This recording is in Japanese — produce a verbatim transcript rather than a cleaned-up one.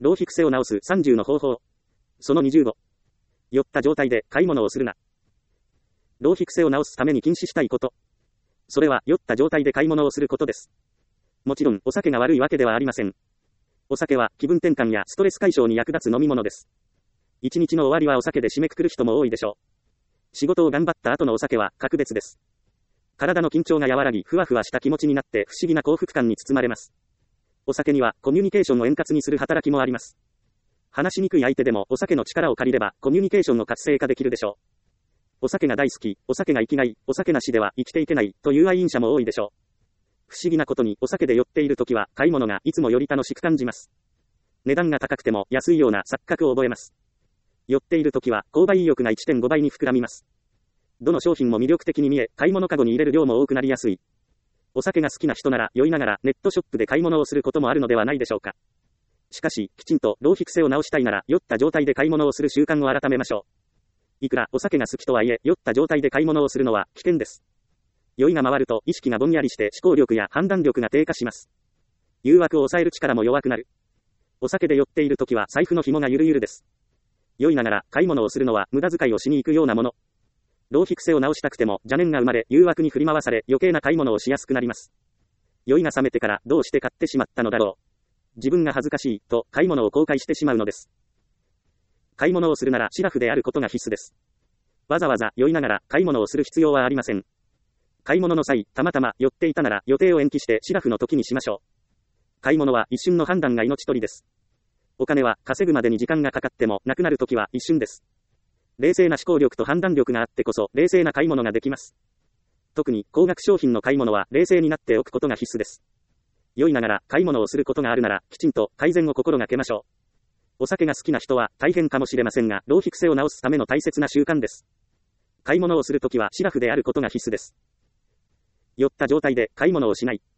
浪費癖を直すさんじゅうの方法。そのにじゅうご。酔った状態で買い物をするな。浪費癖を直すために禁止したいこと。それは酔った状態で買い物をすることです。もちろんお酒が悪いわけではありません。お酒は気分転換やストレス解消に役立つ飲み物です。一日の終わりはお酒で締めくくる人も多いでしょう。仕事を頑張った後のお酒は格別です。体の緊張が和らぎ、ふわふわした気持ちになって不思議な幸福感に包まれます。お酒にはコミュニケーションを円滑にする働きもあります。話しにくい相手でもお酒の力を借りればコミュニケーションの活性化できるでしょう。お酒が大好き、お酒が生きがい、お酒なしでは生きていけないという愛飲者も多いでしょう。不思議なことにお酒で酔っているときは買い物がいつもより楽しく感じます。値段が高くても安いような錯覚を覚えます。酔っているときは購買意欲が いってんご 倍に膨らみます。どの商品も魅力的に見え、買い物かごに入れる量も多くなりやすい。お酒が好きな人なら酔いながらネットショップで買い物をすることもあるのではないでしょうか。しかし、きちんと浪費癖を直したいなら酔った状態で買い物をする習慣を改めましょう。いくらお酒が好きとはいえ、酔った状態で買い物をするのは危険です。酔いが回ると意識がぼんやりして思考力や判断力が低下します。誘惑を抑える力も弱くなる。お酒で酔っているときは財布の紐がゆるゆるです。酔いながら買い物をするのは無駄遣いをしに行くようなもの。浪費癖を直したくても邪念が生まれ、誘惑に振り回され余計な買い物をしやすくなります。酔いが冷めてからどうして買ってしまったのだろう。自分が恥ずかしいと買い物を後悔してしまうのです。買い物をするならシラフであることが必須です。わざわざ酔いながら買い物をする必要はありません。買い物の際、たまたま酔っていたなら予定を延期してシラフの時にしましょう。買い物は一瞬の判断が命取りです。お金は稼ぐまでに時間がかかってもなくなる時は一瞬です。冷静な思考力と判断力があってこそ冷静な買い物ができます。特に高額商品の買い物は冷静になっておくことが必須です。酔いながら買い物をすることがあるならきちんと改善を心がけましょう。お酒が好きな人は大変かもしれませんが浪費癖を直すための大切な習慣です。買い物をするときはシラフであることが必須です。酔った状態で買い物をしない。